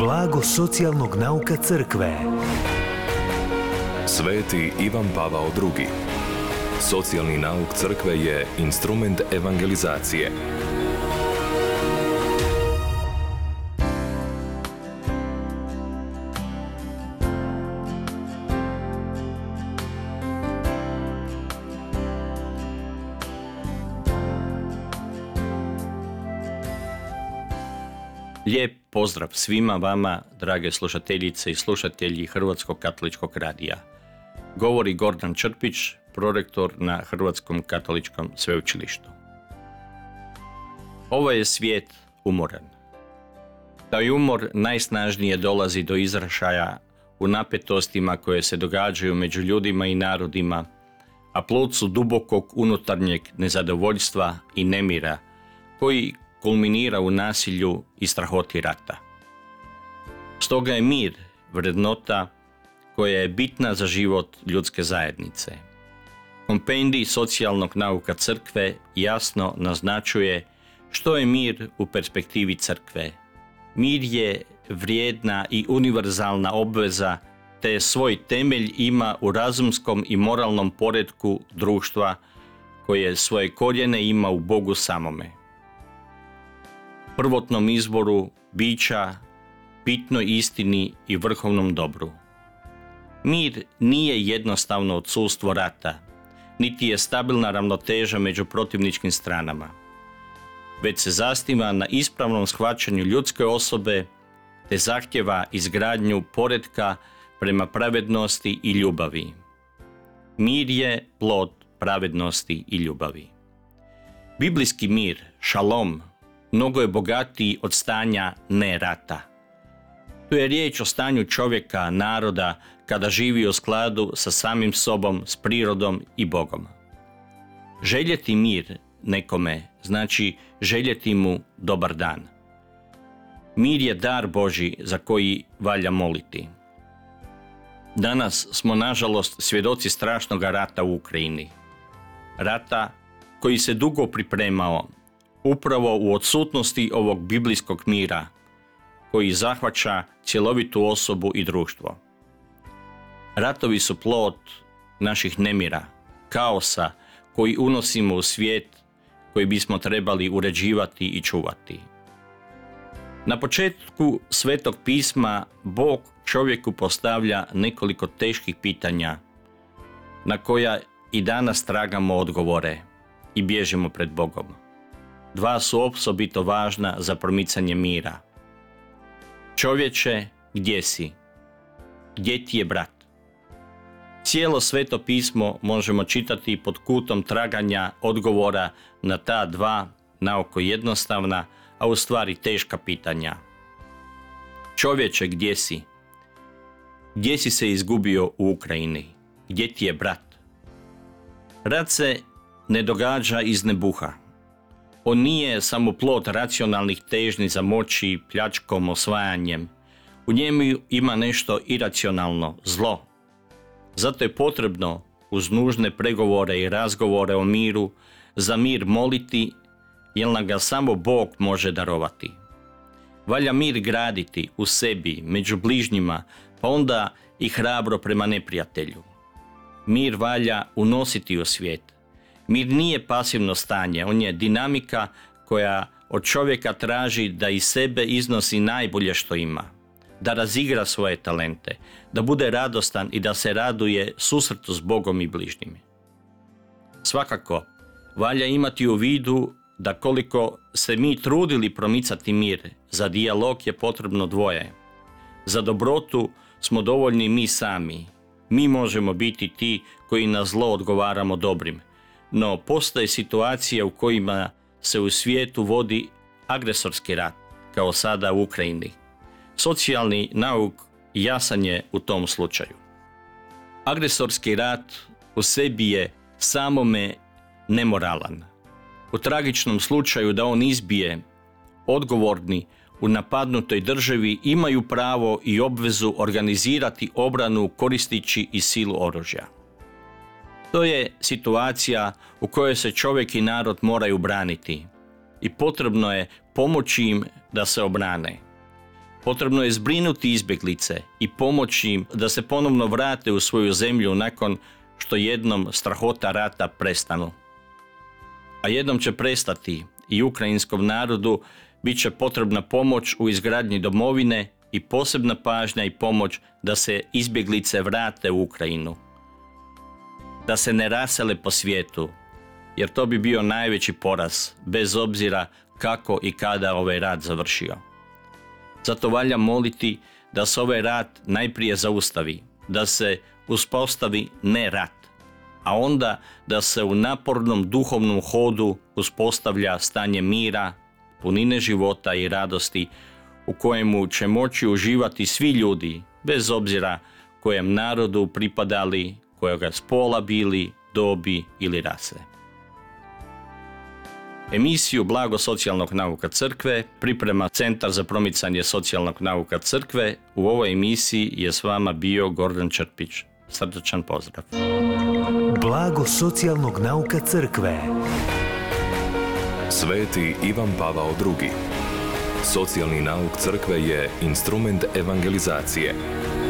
Blago socijalnog nauka crkve. Sveti Ivan Pavao II. Socijalni nauk crkve je instrument evangelizacije. Lijep pozdrav svima vama, drage slušateljice i slušatelji Hrvatskog katoličkog radija. Govori Gordan Črpić, prorektor na Hrvatskom katoličkom sveučilištu. Ovo je svijet umoran. Taj umor najsnažnije dolazi do izražaja u napetostima koje se događaju među ljudima i narodima, a plod su dubokog unutarnjeg nezadovoljstva i nemira, koji kulminira u nasilju i strahoti rata. Stoga je mir vrednota koja je bitna za život ljudske zajednice. Kompendij socijalnog nauka crkve jasno naznačuje što je mir u perspektivi crkve. Mir je vrijedna i univerzalna obveza, te svoj temelj ima u razumskom i moralnom poretku društva koje svoje korijene ima u Bogu samome. Prvotnom izboru bića, bitnoj istini i vrhovnom dobru. Mir nije jednostavno odsustvo rata, niti je stabilna ravnoteža među protivničkim stranama, već se zasniva na ispravnom shvaćanju ljudske osobe te zahtjeva izgradnju poretka prema pravednosti i ljubavi. Mir je plod pravednosti i ljubavi. Biblijski mir, šalom, mnogo je bogatiji od stanja ne rata. Tu je riječ o stanju čovjeka, naroda, kada živi u skladu sa samim sobom, s prirodom i Bogom. Željeti mir nekome znači željeti mu dobar dan. Mir je dar Božji za koji valja moliti. Danas smo nažalost svjedoci strašnog rata u Ukrajini. Rata koji se dugo pripremao, upravo u odsutnosti ovog biblijskog mira koji zahvaća cjelovitu osobu i društvo. Ratovi su plod naših nemira, kaosa koji unosimo u svijet koji bismo trebali uređivati i čuvati. Na početku Svetog pisma Bog čovjeku postavlja nekoliko teških pitanja na koja i danas tragamo odgovore i bježimo pred Bogom. Dva su osobito važna za promicanje mira. Čovječe, gdje si? Gdje ti je brat? Cijelo Sveto pismo možemo čitati pod kutom traganja odgovora na ta dva naoko jednostavna, a u stvari teška pitanja. Čovječe, gdje si? Gdje si se izgubio u Ukrajini? Gdje ti je brat? Rat se ne događa iz nebuha. On nije samo plod racionalnih težnji za moći, pljačkom, osvajanjem. U njemu ima nešto iracionalno, zlo. Zato je potrebno uz nužne pregovore i razgovore o miru za mir moliti, jer nam ga samo Bog može darovati. Valja mir graditi u sebi, među bližnjima, pa onda i hrabro prema neprijatelju. Mir valja unositi u svijet. Mir nije pasivno stanje, on je dinamika koja od čovjeka traži da iz sebe iznosi najbolje što ima, da razigra svoje talente, da bude radostan i da se raduje susretu s Bogom i bližnjim. Svakako, valja imati u vidu da koliko se mi trudili promicati mir, za dijalog je potrebno dvoje. Za dobrotu smo dovoljni mi sami. Mi možemo biti ti koji na zlo odgovaramo dobrim, no postoje situacije u kojima se u svijetu vodi agresorski rat, kao sada u Ukrajini. Socijalni nauk jasan je u tom slučaju. Agresorski rat u sebi je samome nemoralan. U tragičnom slučaju da on izbije, odgovorni u napadnutoj državi imaju pravo i obvezu organizirati obranu koristeći i silu oružja. To je situacija u kojoj se čovjek i narod moraju braniti i potrebno je pomoći im da se obrane. Potrebno je zbrinuti izbjeglice i pomoći im da se ponovno vrate u svoju zemlju nakon što jednom strahota rata prestanu. A jednom će prestati i ukrajinskom narodu bit će potrebna pomoć u izgradnji domovine i posebna pažnja i pomoć da se izbjeglice vrate u Ukrajinu. Da se ne rasele po svijetu, jer to bi bio najveći poraz, bez obzira kako i kada ovaj rat završio. Zato valja moliti da se ovaj rat najprije zaustavi, da se uspostavi ne rat, a onda da se u napornom duhovnom hodu uspostavlja stanje mira, punine života i radosti u kojemu će moći uživati svi ljudi, bez obzira kojem narodu pripadali, kojega spola bili, dobi ili rase. Emisiju Blago socijalnog nauka crkve priprema Centar za promicanje socijalnog nauka crkve. U ovoj emisiji je s vama bio Gordan Črpić. Srdačan pozdrav. Blago socijalnog nauka crkve. Sveti Ivan Pavao II. Socijalni nauk crkve je instrument evangelizacije.